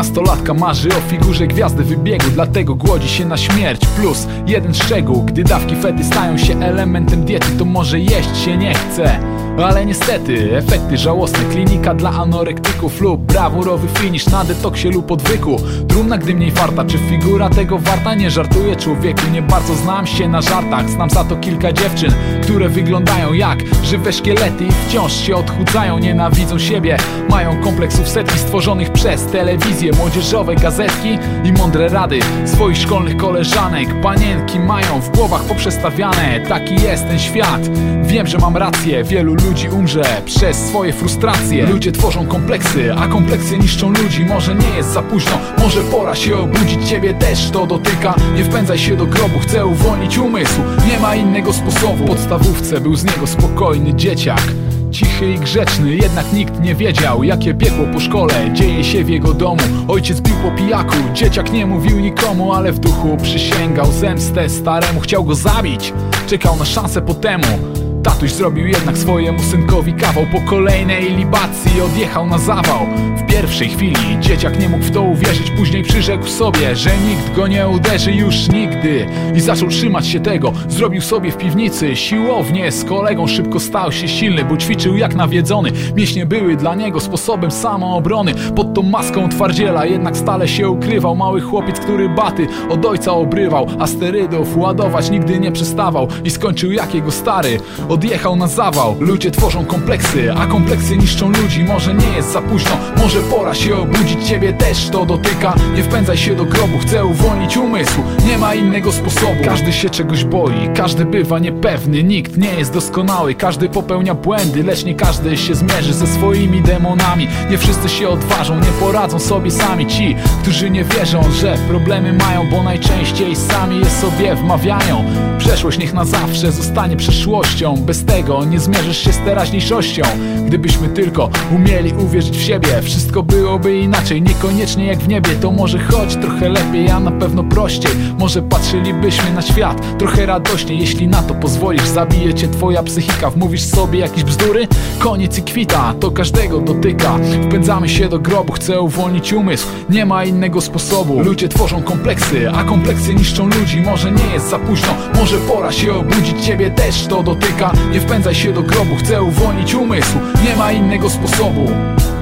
nastolatka marzy o figurze gwiazdy wybiegu, dlatego głodzi się na śmierć. Plus jeden szczegół, gdy dawki fety stają się elementem diety, to może jeść się nie chce. Ale niestety, efekty żałosne. Klinika dla anorektyków lub brawurowy finish na detoksie lub odwyku. Trumna, gdy mniej farta, czy figura tego warta? Nie żartuję człowieku, nie bardzo znam się na żartach. Znam za to kilka dziewczyn, które wyglądają jak żywe szkielety i wciąż się odchudzają. Nienawidzą siebie, mają kompleksów setki stworzonych przez telewizję, młodzieżowe gazetki i mądre rady swoich szkolnych koleżanek. Panienki mają w głowach poprzestawiane, taki jest ten świat. Wiem, że mam rację, wielu ludzi umrze przez swoje frustracje. Ludzie tworzą kompleksy, a kompleksy niszczą ludzi. Może nie jest za późno, może pora się obudzić. Ciebie też to dotyka, nie wpędzaj się do grobu. Chcę uwolnić umysł, nie ma innego sposobu. W podstawówce był z niego spokojny dzieciak, cichy i grzeczny, jednak nikt nie wiedział, jakie piekło po szkole dzieje się w jego domu. Ojciec bił po pijaku, dzieciak nie mówił nikomu, ale w duchu przysięgał zemstę staremu. Chciał go zabić, czekał na szansę po temu. Tatuś zrobił jednak swojemu synkowi kawał. Po kolejnej libacji odjechał na zawał. W pierwszej chwili dzieciak nie mógł w to uwierzyć. Później przyrzekł sobie, że nikt go nie uderzy już nigdy i zaczął trzymać się tego. Zrobił sobie w piwnicy siłownię z kolegą. Szybko stał się silny, bo ćwiczył jak nawiedzony. Mięśnie były dla niego sposobem samoobrony. Pod tą maską twardziela jednak stale się ukrywał mały chłopiec, który baty od ojca obrywał, a sterydów ładować nigdy nie przestawał i skończył jak jego stary. Odjechał na zawał. Ludzie tworzą kompleksy, a kompleksy niszczą ludzi. Może nie jest za późno, może pora się obudzić. Ciebie też to dotyka, nie wpędzaj się do grobu. Chcę uwolnić umysł, nie ma innego sposobu. Każdy się czegoś boi, każdy bywa niepewny. Nikt nie jest doskonały, każdy popełnia błędy, lecz nie każdy się zmierzy ze swoimi demonami. Nie wszyscy się odważą, nie poradzą sobie sami. Ci, którzy nie wierzą, że problemy mają, bo najczęściej sami je sobie wmawiają. Przeszłość niech na zawsze zostanie przeszłością. Bez tego nie zmierzysz się z teraźniejszością. Gdybyśmy tylko umieli uwierzyć w siebie, wszystko byłoby inaczej. Niekoniecznie jak w niebie, to może choć trochę lepiej, a na pewno prościej. Może patrzylibyśmy na świat trochę radośniej. Jeśli na to pozwolisz, zabije cię twoja psychika. Wmówisz sobie jakieś bzdury? Koniec i kwita, to każdego dotyka. Wpędzamy się do grobu, chcę uwolnić umysł, nie ma innego sposobu. Ludzie tworzą kompleksy, a kompleksy niszczą ludzi. Może nie jest za późno, może pora się obudzić. Ciebie też to dotyka, nie wpędzaj się do grobu. Chcę uwolnić umysł, nie ma innego sposobu.